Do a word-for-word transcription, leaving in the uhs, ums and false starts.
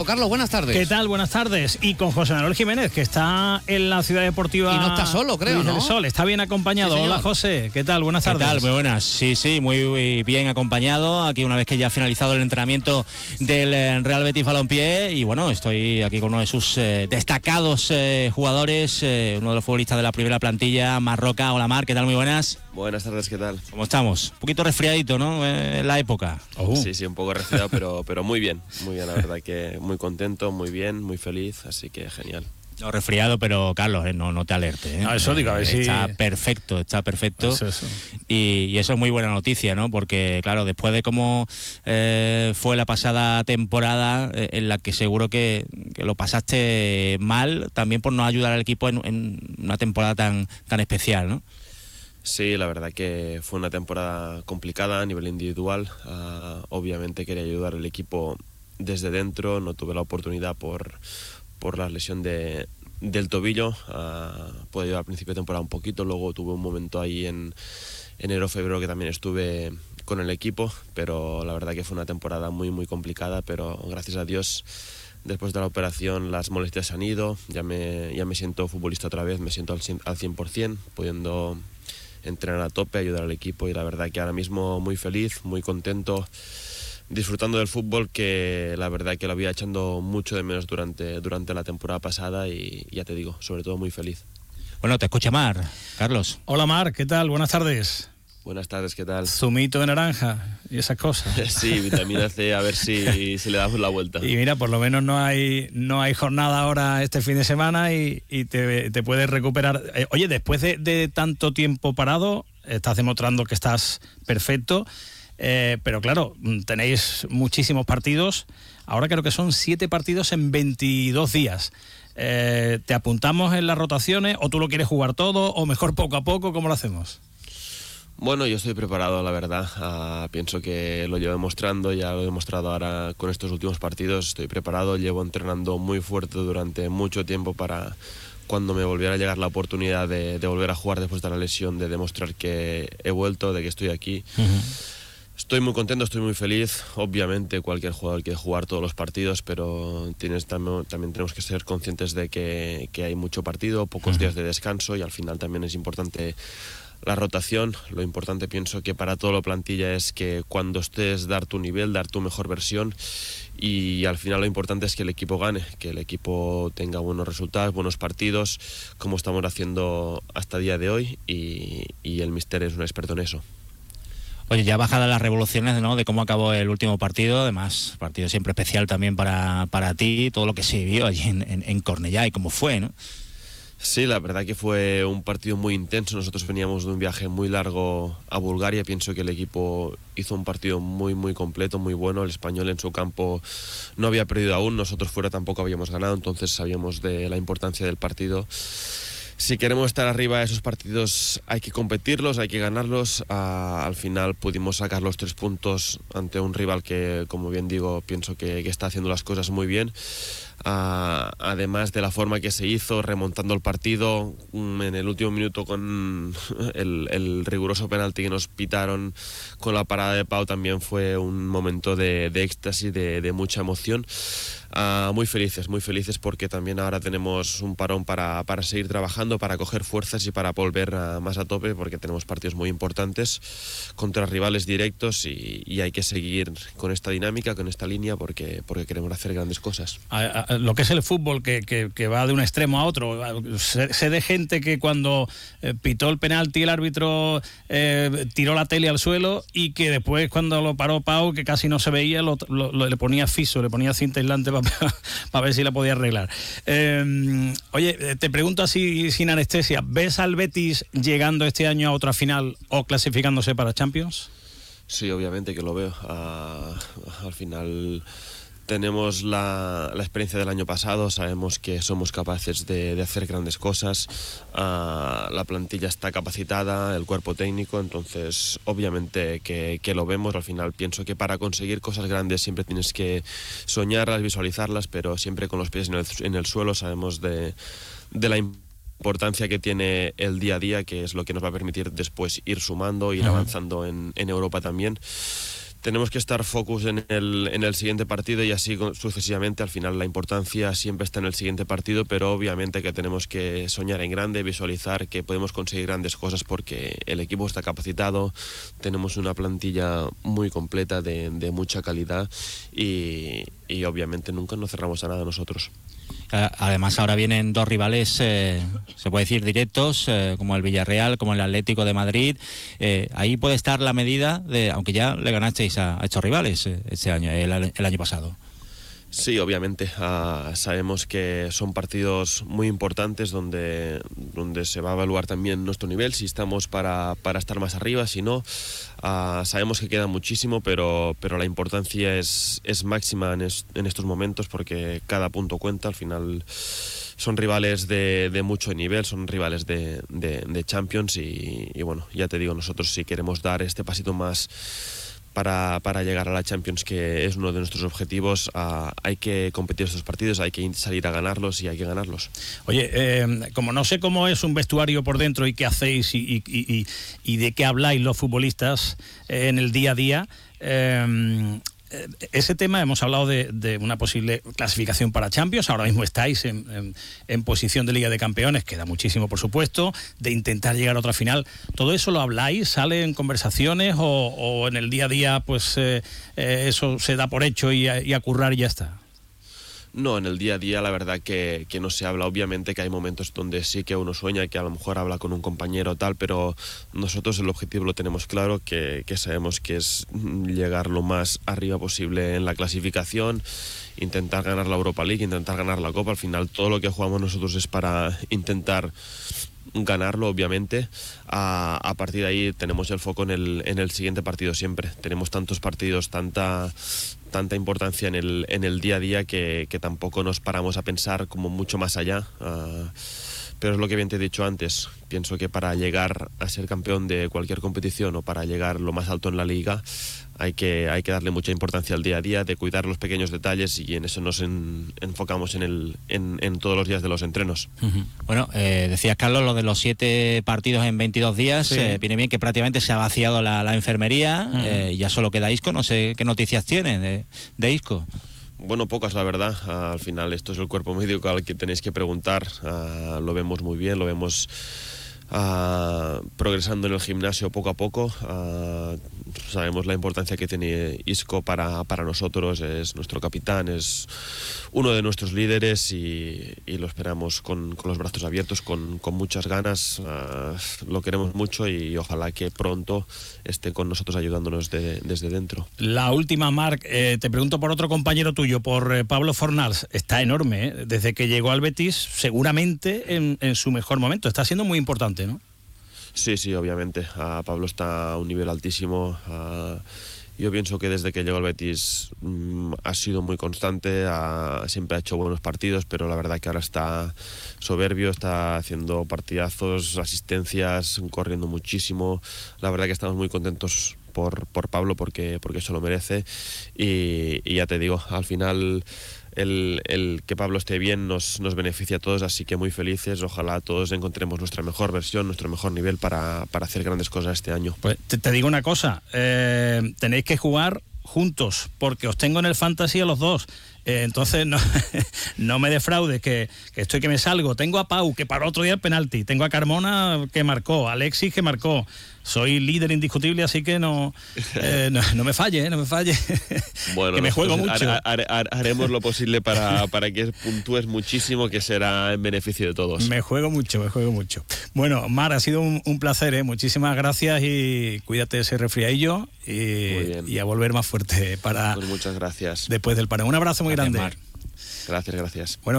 Carlos, buenas tardes. ¿Qué tal? Buenas tardes. Y con José Manuel Jiménez, que está en la Ciudad Deportiva. Y no está solo, creo, Luis ¿no? del Sol, está bien acompañado. Sí, Hola, José. ¿Qué tal? Buenas tardes. ¿Qué tal? Muy buenas. Sí, sí, muy bien acompañado. Aquí una vez que ya ha finalizado el entrenamiento del Real Betis Balompié. Y bueno, estoy aquí con uno de sus eh, destacados eh, jugadores, eh, uno de los futbolistas de la primera plantilla, Marc Roca. Hola, Marc. ¿Qué tal? Muy buenas. Buenas tardes, ¿qué tal? ¿Cómo estamos? Un poquito resfriadito, ¿no? Eh, en la época. Uh. Sí, sí, un poco resfriado, pero, pero muy bien. Muy bien, la verdad que muy contento, muy bien, muy feliz, así que genial. No, resfriado, pero Carlos, eh, no, no te alertes. ¿eh? No, eso digo, a ver si... Está perfecto, está perfecto. Eso, eso. Y, y eso es muy buena noticia, ¿no? Porque, claro, después de cómo eh, fue la pasada temporada, eh, en la que seguro que, que lo pasaste mal, también por no ayudar al equipo en, en una temporada tan, tan especial, ¿no? Sí, la verdad que fue una temporada complicada a nivel individual. Uh, obviamente quería ayudar al equipo desde dentro, no tuve la oportunidad por... por la lesión de, del tobillo. Uh, pude ayudar al principio de temporada un poquito, luego tuve un momento ahí en enero, febrero que también estuve con el equipo, pero la verdad que fue una temporada muy muy complicada, pero gracias a Dios después de la operación las molestias se han ido, ya me, ya me siento futbolista otra vez, me siento al cien por ciento, pudiendo entrenar a tope, ayudar al equipo, y la verdad que ahora mismo muy feliz, muy contento, disfrutando del fútbol, que la verdad que lo había echando mucho de menos durante, durante la temporada pasada, y ya te digo, sobre todo muy feliz. Bueno, te escucha Marc, Carlos. Hola, Marc, ¿qué tal? Buenas tardes. Buenas tardes, ¿qué tal? Zumito de naranja y esas cosas. Sí, vitamina C, a ver si, si le damos la vuelta. Y mira, por lo menos no hay no hay jornada ahora este fin de semana y, y te, te puedes recuperar. Eh, oye, después de, de tanto tiempo parado, estás demostrando que estás perfecto. Eh, pero claro, tenéis muchísimos partidos. Ahora creo que son siete partidos en veintidós días. Eh, ¿Te apuntamos en las rotaciones o tú lo quieres jugar todo o mejor poco a poco? ¿Cómo lo hacemos? Bueno, yo estoy preparado, la verdad. Uh, pienso que lo llevo demostrando, ya lo he demostrado ahora con estos últimos partidos. Estoy preparado, llevo entrenando muy fuerte durante mucho tiempo para cuando me volviera a llegar la oportunidad de, de volver a jugar después de la lesión, de demostrar que he vuelto, de que estoy aquí. Uh-huh. Estoy muy contento, estoy muy feliz. Obviamente cualquier jugador quiere jugar todos los partidos, pero tienes, también, también tenemos que ser conscientes de que, que hay mucho partido, pocos uh-huh. días de descanso, y al final también es importante la rotación. Lo importante, pienso que para toda la plantilla, es que cuando estés dar tu nivel, dar tu mejor versión, y al final lo importante es que el equipo gane, que el equipo tenga buenos resultados, buenos partidos, como estamos haciendo hasta el día de hoy, y, y el míster es un experto en eso. Oye, ya bajadas las revoluciones, ¿no?, de cómo acabó el último partido, además, partido siempre especial también para, para ti, todo lo que se vio allí en, en, en Cornellá y cómo fue, ¿no? Sí, la verdad que fue un partido muy intenso. Nosotros veníamos de un viaje muy largo a Bulgaria. Pienso que el equipo hizo un partido muy muy completo, muy bueno. El Español en su campo no había perdido aún, nosotros fuera tampoco habíamos ganado, entonces sabíamos de la importancia del partido. Si queremos estar arriba de esos partidos hay que competirlos, hay que ganarlos. Uh, al final pudimos sacar los tres puntos ante un rival que, como bien digo, pienso que, que está haciendo las cosas muy bien. Uh, además de la forma que se hizo, remontando el partido um, en el último minuto con el, el riguroso penalti que nos pitaron, con la parada de Pau, también fue un momento de, de éxtasis, de, de mucha emoción. Uh, muy felices, muy felices porque también ahora tenemos un parón para, para seguir trabajando, para coger fuerzas y para volver a, más a tope, porque tenemos partidos muy importantes contra rivales directos, y, y hay que seguir con esta dinámica, con esta línea, porque, porque queremos hacer grandes cosas. A, a, lo que es el fútbol, que, que, que va de un extremo a otro. Sé, sé de gente que cuando eh, pitó el penalti el árbitro eh, tiró la tele al suelo, y que después cuando lo paró Pau, que casi no se veía, lo, lo, lo, le ponía fiso, le ponía cinta aislante para para ver si la podía arreglar. Eh, oye, te pregunto así sin anestesia, ¿ves al Betis llegando este año a otra final o clasificándose para Champions? Sí, obviamente que lo veo. Uh, al final tenemos la, la experiencia del año pasado, sabemos que somos capaces de, de hacer grandes cosas, uh, la plantilla está capacitada, el cuerpo técnico, entonces obviamente que, que lo vemos. Al final pienso que para conseguir cosas grandes siempre tienes que soñarlas, visualizarlas, pero siempre con los pies en el, en el suelo. Sabemos de, de la importancia que tiene el día a día, que es lo que nos va a permitir después ir sumando, ir uh-huh. avanzando en, en Europa también. tenemos que estar focus en el, en el siguiente partido y así sucesivamente. Al final la importancia siempre está en el siguiente partido, pero obviamente que tenemos que soñar en grande, visualizar que podemos conseguir grandes cosas porque el equipo está capacitado, tenemos una plantilla muy completa de, de mucha calidad y, y obviamente nunca nos cerramos a nada nosotros. Además ahora vienen dos rivales, eh, se puede decir directos, eh, como el Villarreal, como el Atlético de Madrid. Eh, ahí puede estar la medida de, aunque ya le ganasteis a, a estos rivales eh, este año, el, el año pasado. Sí, obviamente. Uh, sabemos que son partidos muy importantes donde, donde se va a evaluar también nuestro nivel, si estamos para, para estar más arriba, si no. Uh, sabemos que queda muchísimo, pero, pero la importancia es, es máxima en, es, en estos momentos porque cada punto cuenta. Al final son rivales de, de mucho nivel, son rivales de, de, de Champions y, y bueno, ya te digo, nosotros si queremos dar este pasito más Para, para llegar a la Champions, que es uno de nuestros objetivos, uh, hay que competir estos partidos, hay que salir a ganarlos y hay que ganarlos. Oye, eh, como no sé cómo es un vestuario por dentro y qué hacéis y, y, y, y de qué habláis los futbolistas eh, en el día a día, eh, ese tema, hemos hablado de, de una posible clasificación para Champions, ahora mismo estáis en, en, en posición de Liga de Campeones, queda muchísimo por supuesto, de intentar llegar a otra final. ¿Todo eso lo habláis? ¿Sale en conversaciones o, o en el día a día pues eh, eh, eso se da por hecho y a, y a currar y ya está? No, en el día a día la verdad que, que no se habla. Obviamente que hay momentos donde sí que uno sueña, que a lo mejor habla con un compañero o tal, pero nosotros el objetivo lo tenemos claro, que, que sabemos que es llegar lo más arriba posible en la clasificación, intentar ganar la Europa League, intentar ganar la Copa. Al final todo lo que jugamos nosotros es para intentar ganarlo, obviamente. A, a partir de ahí tenemos el foco en el, en el siguiente partido siempre. Tenemos tantos partidos, tanta... tanta importancia en el, en el día a día que, que tampoco nos paramos a pensar como mucho más allá. Uh, pero es lo que bien te he dicho antes. Pienso que para llegar a ser campeón de cualquier competición o para llegar lo más alto en la liga hay que, hay que darle mucha importancia al día a día, de cuidar los pequeños detalles y en eso nos en, enfocamos en, el, en, en todos los días de los entrenos. Uh-huh. Bueno, eh, decías Carlos, lo de los siete partidos en veintidós días, sí. eh, viene bien que prácticamente se ha vaciado la, la enfermería, uh-huh. eh, ya solo queda Isco, no sé qué noticias tiene de, de Isco. Bueno, pocas la verdad. Uh, al final esto es el cuerpo médico al que tenéis que preguntar. Uh, lo vemos muy bien, lo vemos uh, progresando en el gimnasio poco a poco. Uh, sabemos la importancia que tiene Isco para, para nosotros, es nuestro capitán, es uno de nuestros líderes y, y lo esperamos con, con los brazos abiertos, con, con muchas ganas. Uh, lo queremos mucho y ojalá que pronto esté con nosotros ayudándonos de, desde dentro. La última, Marc, eh, te pregunto por otro compañero tuyo, por eh, Pablo Fornals. Está enorme, ¿eh? Desde que llegó al Betis, seguramente en, en su mejor momento. Está siendo muy importante, ¿no? Sí, sí, obviamente. Uh, Pablo está a un nivel altísimo. Uh, yo pienso que desde que llegó al Betis um, ha sido muy constante, uh, siempre ha hecho buenos partidos, pero la verdad que ahora está soberbio, está haciendo partidazos, asistencias, corriendo muchísimo. La verdad que estamos muy contentos por, por Pablo porque, porque se lo merece y, y ya te digo, al final el, el que Pablo esté bien nos, nos beneficia a todos, así que muy felices. Ojalá todos encontremos nuestra mejor versión, nuestro mejor nivel para, para hacer grandes cosas este año. Pues te, te digo una cosa, eh, tenéis que jugar juntos porque os tengo en el fantasy a los dos. Eh, entonces no, no me defraudes que, que estoy que me salgo. Tengo a Pau que paró otro día el penalti, tengo a Carmona que marcó, a Alexis que marcó. Soy líder indiscutible, así que no, eh, no, no me falle, ¿eh? no me falle. Bueno, que me juego mucho. Har, har, har, haremos lo posible para, para que puntúes muchísimo, que será en beneficio de todos. Me juego mucho, me juego mucho. Bueno, Mar, ha sido un, un placer, ¿eh? Muchísimas gracias y cuídate ese resfriadillo y, y a volver más fuerte para. Pues muchas gracias. Después del parón. Un abrazo muy gracias, grande. Mar. Gracias, gracias. Bueno.